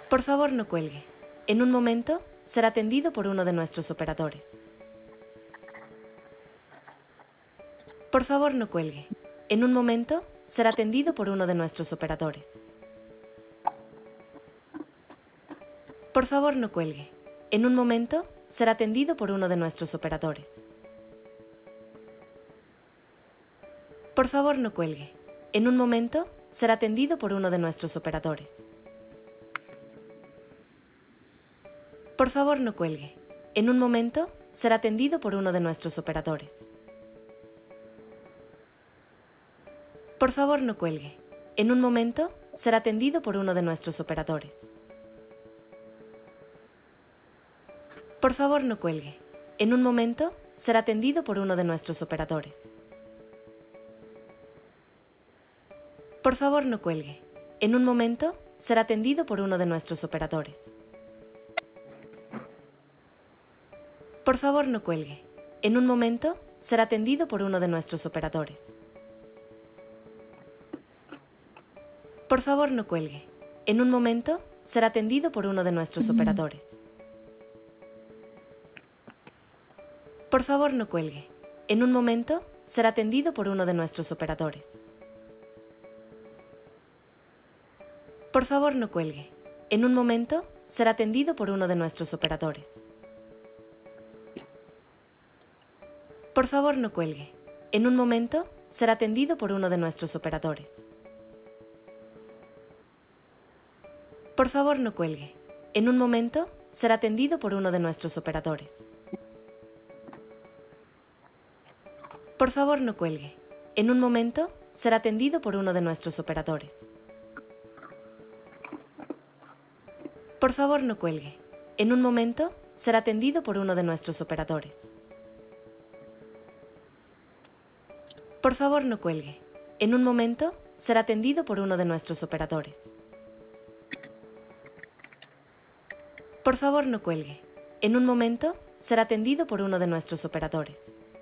Por favor, no cuelgue. En un momento, será atendido por uno de nuestros operadores. Por favor, no cuelgue. En un momento, será atendido por uno de nuestros operadores. Por favor, no cuelgue. En un momento, será atendido por uno de nuestros operadores. Por favor, no cuelgue. En un momento, será atendido por uno de nuestros operadores. Por favor, no cuelgue. En un momento, será atendido por uno de nuestros operadores. Por favor, no cuelgue. En un momento, será atendido por uno de nuestros operadores. Por favor, no cuelgue. En un momento, será atendido por uno de nuestros operadores. Por favor, no cuelgue. En un momento, será atendido por uno de nuestros operadores. Por favor, no cuelgue. En un momento, será atendido por uno de nuestros operadores. Por favor, no cuelgue. En un momento, será atendido por uno de nuestros operadores. Por favor, no cuelgue. En un momento, será atendido por uno de nuestros operadores. Por favor, no cuelgue. En un momento, será atendido por uno de nuestros operadores. Por favor, no cuelgue. En un momento, será atendido por uno de nuestros operadores. Por favor, no cuelgue. En un momento, será atendido por uno de nuestros operadores. Por favor, no cuelgue. En un momento, será atendido por uno de nuestros operadores. Por favor, no cuelgue. En un momento, será atendido por uno de nuestros operadores. Por favor, no cuelgue. En un momento, será atendido por uno de nuestros operadores. Por favor, no cuelgue. En un momento, será atendido por uno de nuestros operadores.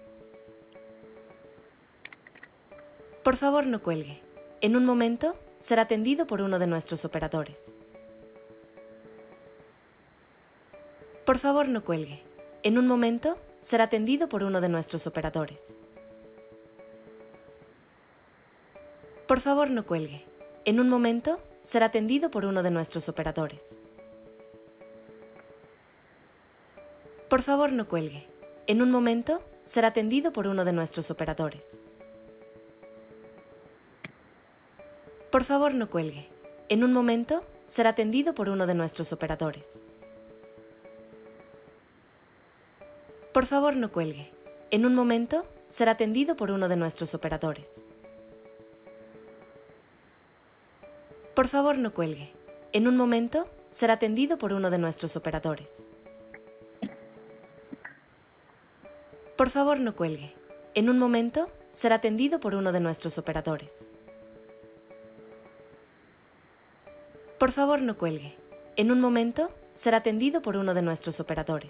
Por favor, no cuelgue. En un momento, será atendido por uno de nuestros operadores. Por favor, no cuelgue. En un momento, será atendido por uno de nuestros operadores. Por favor, no cuelgue. En un momento, será atendido por uno de nuestros operadores. Por favor, no cuelgue. En un momento, será atendido por uno de nuestros operadores. Por favor, no cuelgue. En un momento, será atendido por uno de nuestros operadores. Por favor, no cuelgue. En un momento, será atendido por uno de nuestros operadores. Por favor, no cuelgue. En un momento, será atendido por uno de nuestros operadores. Por favor, no cuelgue. En un momento, será atendido por uno de nuestros operadores. Por favor, no cuelgue. En un momento, será atendido por uno de nuestros operadores.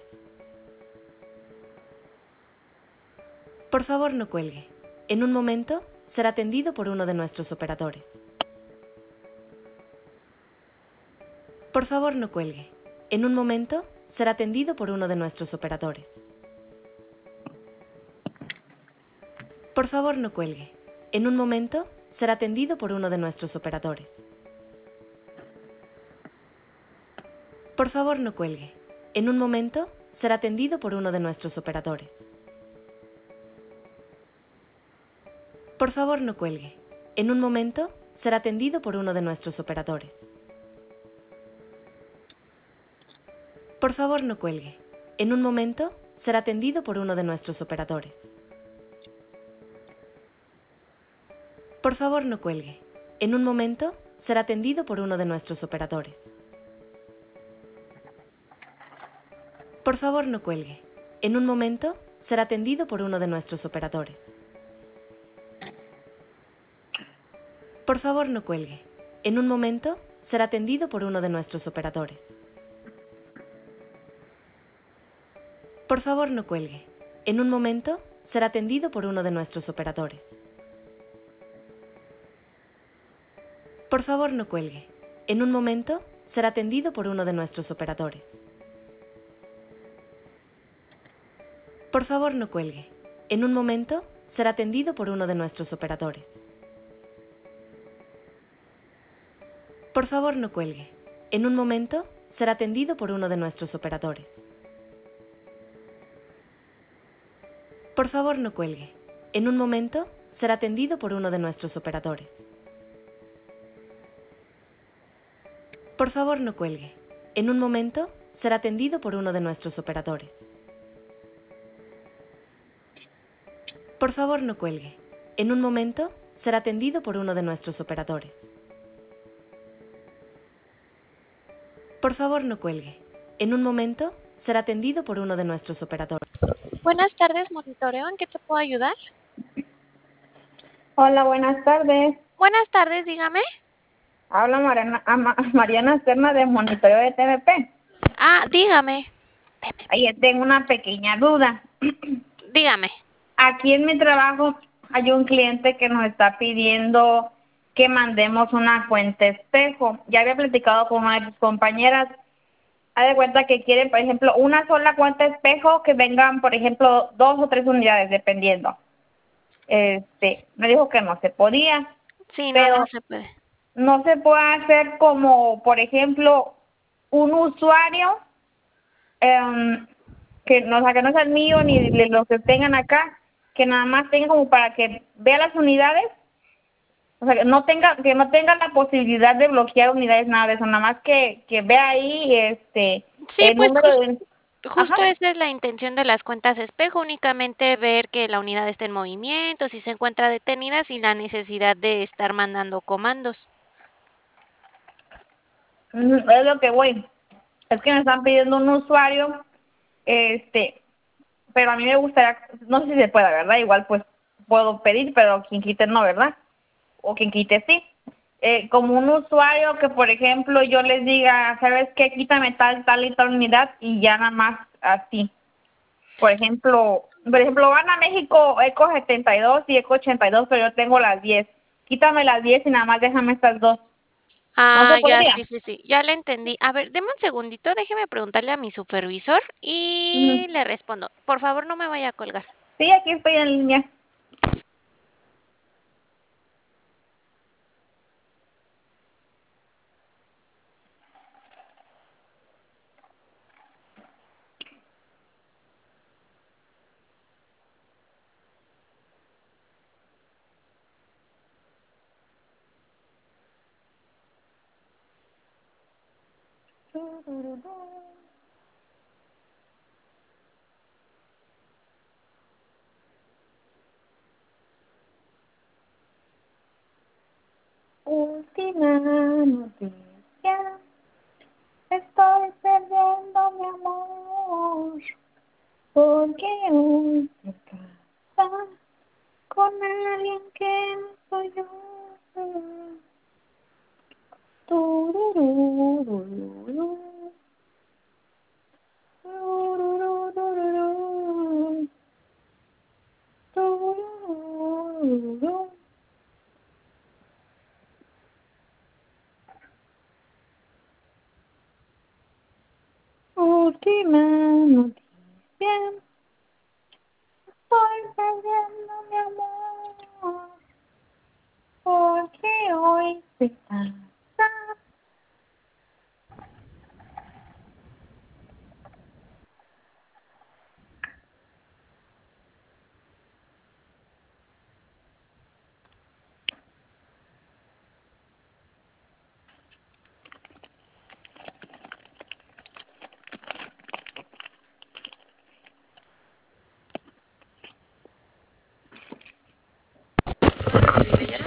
Por favor, no cuelgue. En un momento, será atendido por uno de nuestros operadores. Por favor, no cuelgue. En un momento, será atendido por uno de nuestros operadores. Por favor, no cuelgue. En un momento, será atendido por uno de nuestros operadores. Por favor, no cuelgue. En un momento, será atendido por uno de nuestros operadores. Por favor, no cuelgue. En un momento, será atendido por uno de nuestros operadores. Por favor, no cuelgue. En un momento, será atendido por uno de nuestros operadores. Por favor, no cuelgue. En un momento, será atendido por uno de nuestros operadores. Por favor, no cuelgue. En un momento, será atendido por uno de nuestros operadores. Por favor, no cuelgue. En un momento, será atendido por uno de nuestros operadores. Por favor, no cuelgue. En un momento, será atendido por uno de nuestros operadores. Por favor, no cuelgue. En un momento, será atendido por uno de nuestros operadores. Por favor, no cuelgue. En un momento, será atendido por uno de nuestros operadores. Por favor, no cuelgue. En un momento, será atendido por uno de nuestros operadores. Por favor, no cuelgue. En un momento, será atendido por uno de nuestros operadores. Por favor, no cuelgue. En un momento, será atendido por uno de nuestros operadores. Por favor, no cuelgue. En un momento, será atendido por uno de nuestros operadores. Por favor, no cuelgue. En un momento, será atendido por uno de nuestros operadores. Buenas tardes, monitoreo. ¿En qué te puedo ayudar? Hola, buenas tardes. Buenas tardes, dígame. Habla Mariana Serna de Monitoreo de TVP. Dígame. Ahí tengo una pequeña duda. Dígame. Aquí en mi trabajo hay un cliente que nos está pidiendo que mandemos una cuenta espejo. Ya había platicado con una de sus compañeras. Haz de cuenta que quieren, por ejemplo, una sola cuenta espejo que vengan, por ejemplo, 2 o 3 unidades, dependiendo. Me dijo que no se podía, Sí, no, pero no se puede. no se puede hacer como, por ejemplo, un usuario que no, o sea, que no sea el mío ni de los que tengan acá, que nada más tenga como para que vea las unidades, o sea, que no tenga la posibilidad de bloquear unidades, nada de eso, nada más que vea ahí Sí, el pues número de... justo Ajá. esa es la intención de las cuentas espejo, únicamente ver que la unidad está en movimiento, si se encuentra detenida, sin la necesidad de estar mandando comandos. Es lo que voy. Es que me están pidiendo un usuario, pero a mí me gustaría, no sé si se puede, ¿verdad? Igual pues puedo pedir, pero quien quite no, ¿verdad? O quien quite sí. Como un usuario que, por ejemplo, yo les diga, ¿sabes qué? Quítame tal y tal unidad y ya nada más así. Por ejemplo, van a México Eco 72 y Eco 82, pero yo tengo las 10. Quítame las 10 y nada más déjame estas dos. ¿No se Ya, podría? sí, ya la entendí. A ver, deme un segundito, déjeme preguntarle a mi supervisor Ujú. y le respondo. Por favor, no me vaya a colgar. Sí, aquí estoy en línea. Última noticia. Estoy perdiendo mi amor. Porque hoy se casa con alguien que no soy yo. Turururururu, turururururu, turururururu. Última noticia. Estoy perdiendo mi amor. Porque hoy se casa